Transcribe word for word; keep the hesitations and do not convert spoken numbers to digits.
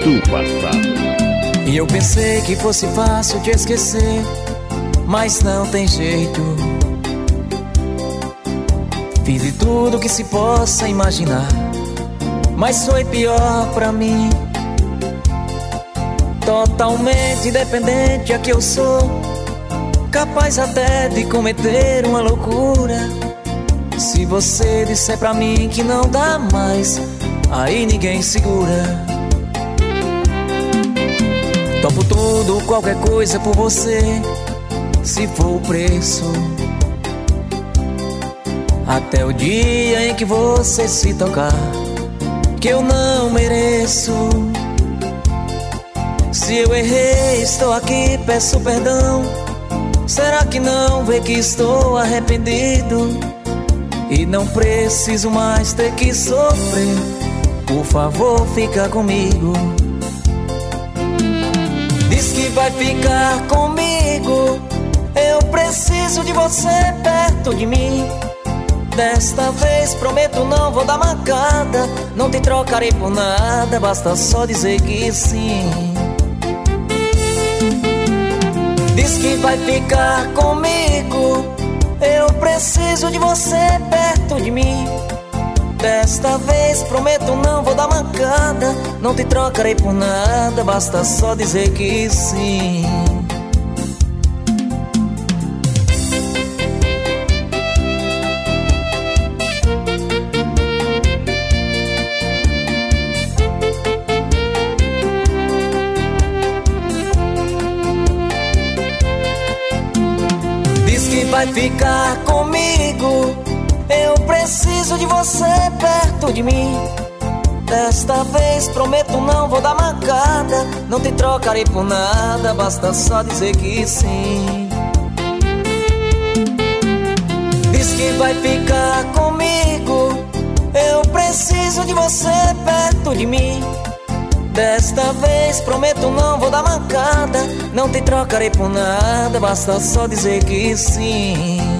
do passado. E eu pensei que fosse fácil te esquecer, mas não tem jeito. Fiz de tudo que se possa imaginar, mas foi pior pra mim. Totalmente independente é que eu sou, capaz até de cometer uma loucura. Se você disser pra mim que não dá mais, aí ninguém segura. Topo tudo, qualquer coisa por você, se for o preço. Até o dia em que você se tocar que eu não mereço. Se eu errei, estou aqui, peço perdão. Será que não vê que estou arrependido e não preciso mais ter que sofrer? Por favor, fica comigo. Diz que vai ficar comigo, eu preciso de você perto de mim. Desta vez prometo não vou dar mancada, não te trocarei por nada, basta só dizer que sim. Diz que vai ficar comigo, eu preciso de você perto de mim. Desta vez prometo não vou dar mancada, não te trocarei por nada, basta só dizer que sim. Vai ficar comigo, eu preciso de você perto de mim. Desta vez prometo não vou dar mancada, não te trocarei por nada, basta só dizer que sim. Diz que vai ficar comigo, eu preciso de você perto de mim. Desta vez prometo não vou dar mancada, não te trocarei por nada, basta só dizer que sim.